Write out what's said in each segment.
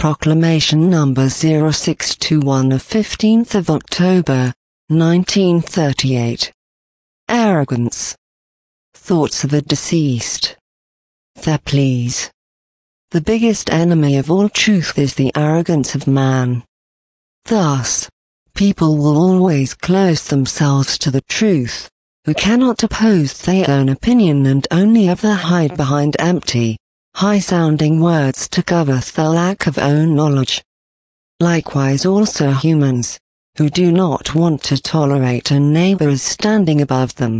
Proclamation number 0621 of 15th of October, 1938. Arrogance. Thoughts of the deceased. There, please. The biggest enemy of all truth is the arrogance of man. Thus, people will always close themselves to the truth, who cannot oppose their own opinion and only ever hide behind empty, high-sounding words to cover their lack of own knowledge. Likewise also humans, who do not want to tolerate a neighbor as standing above them.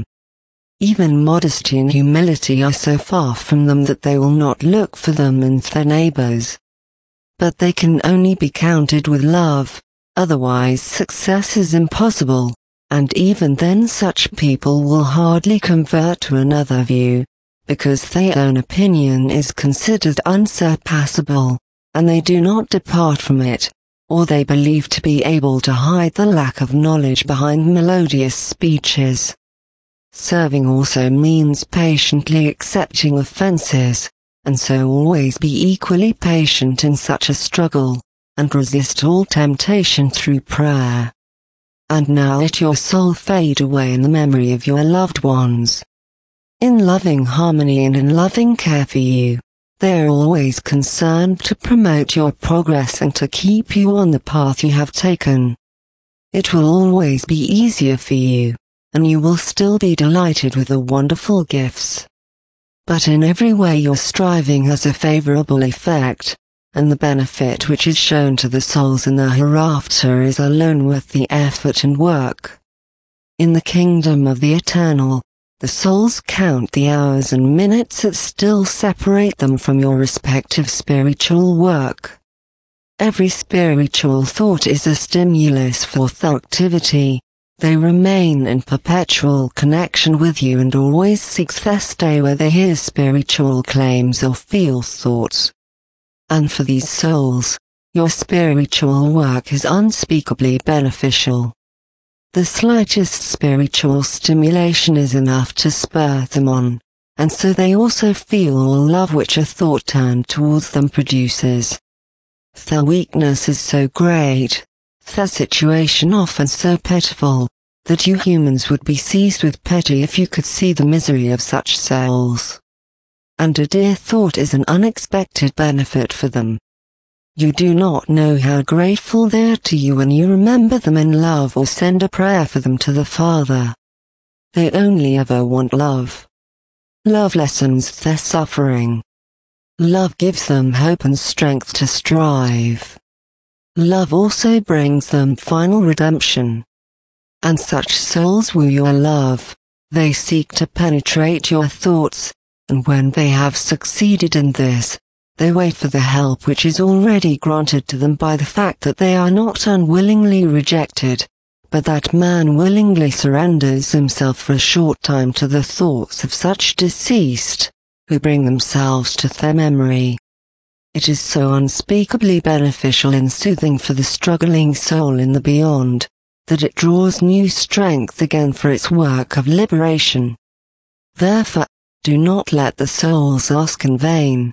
Even modesty and humility are so far from them that they will not look for them in their neighbors. But they can only be counted with love, otherwise success is impossible, and even then such people will hardly convert to another view, because their own opinion is considered unsurpassable, and they do not depart from it, or they believe to be able to hide the lack of knowledge behind melodious speeches. Serving also means patiently accepting offenses, and so always be equally patient in such a struggle, and resist all temptation through prayer. And now let your soul fade away in the memory of your loved ones. In loving harmony and in loving care for you, they are always concerned to promote your progress and to keep you on the path you have taken. It will always be easier for you, and you will still be delighted with the wonderful gifts. But in every way your striving has a favorable effect, and the benefit which is shown to the souls in the hereafter is alone worth the effort and work. In the kingdom of the eternal, the souls count the hours and minutes that still separate them from your respective spiritual work. Every spiritual thought is a stimulus for their activity. They remain in perpetual connection with you and always seek their stay where they hear spiritual claims or feel thoughts. And for these souls, your spiritual work is unspeakably beneficial. The slightest spiritual stimulation is enough to spur them on, and so they also feel all love which a thought turned towards them produces. Their weakness is so great, their situation often so pitiful, that you humans would be seized with pity if you could see the misery of such souls. And a dear thought is an unexpected benefit for them. You do not know how grateful they are to you when you remember them in love or send a prayer for them to the Father. They only ever want love. Love lessens their suffering. Love gives them hope and strength to strive. Love also brings them final redemption. And such souls woo your love. They seek to penetrate your thoughts, and when they have succeeded in this, they wait for the help which is already granted to them by the fact that they are not unwillingly rejected, but that man willingly surrenders himself for a short time to the thoughts of such deceased, who bring themselves to their memory. It is so unspeakably beneficial and soothing for the struggling soul in the beyond, that it draws new strength again for its work of liberation. Therefore, do not let the souls ask in vain.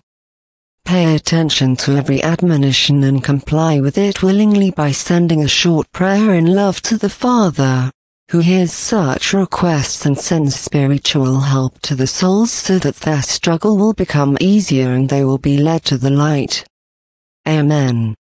Pay attention to every admonition and comply with it willingly by sending a short prayer in love to the Father, who hears such requests and sends spiritual help to the souls so that their struggle will become easier and they will be led to the light. Amen.